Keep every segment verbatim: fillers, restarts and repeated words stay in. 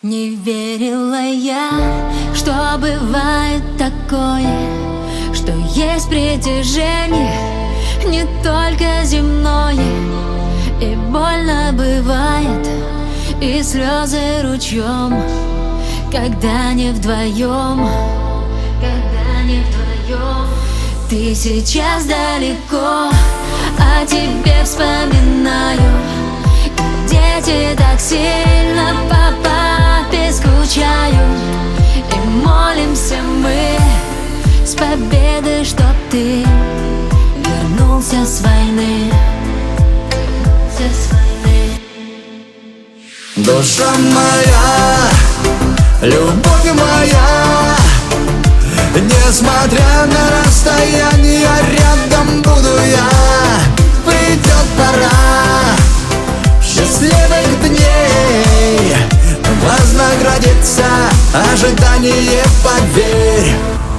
Не верила я, что бывает такое, что есть притяжение не только земное. И больно бывает, и слезы ручьем, когда не вдвоем, когда не вдвоем. Ты сейчас далеко, о тебе вспоминаю. Дети так сильно по папе скучают, и молимся мы с победой, чтоб ты вернулся с войны, с войны. Душа моя, любовь моя, несмотря на расстояние, рядом буду я. Придет пора счастливых дней, вознаградится ожидание, поверь.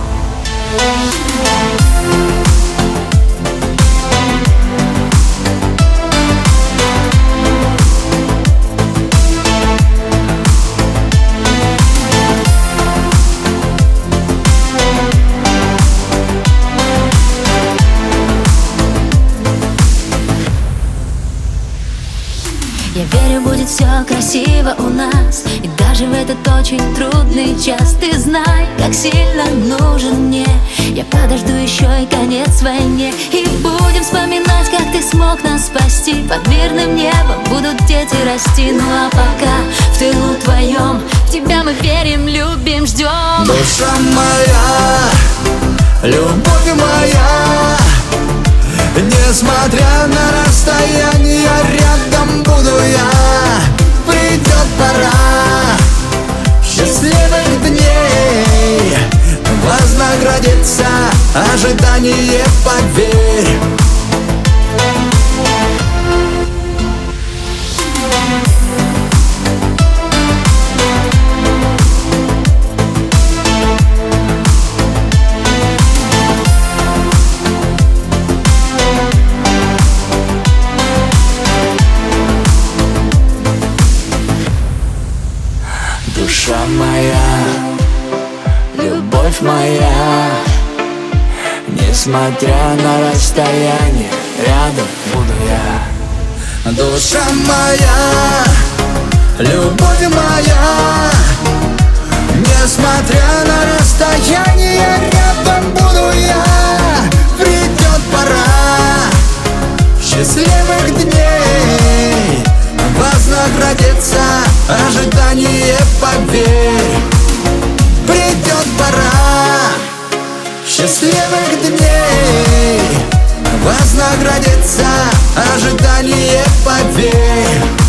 Я верю, будет все красиво у нас, и даже в этот очень трудный час. Ты знай, как сильно нужен мне. Я подожду еще и конец войне, и будем вспоминать, как ты смог нас спасти. Под мирным небом будут дети расти. Ну а пока в тылу твоем, в тебя мы верим, любим, ждем. Душа моя, любовь моя, несмотря на расстояние, рядом буду я. Придет пора счастливых дней, вознаградится ожидание, поверь. Душа моя, любовь моя, несмотря на расстояние, рядом буду я. Душа моя, любовь моя, несмотря на расстояние, рядом буду я. Придет пора счастливых дней, вознаградится ожидание, поверь. Придет пора счастливых дней, вознаградится ожидание, поверь.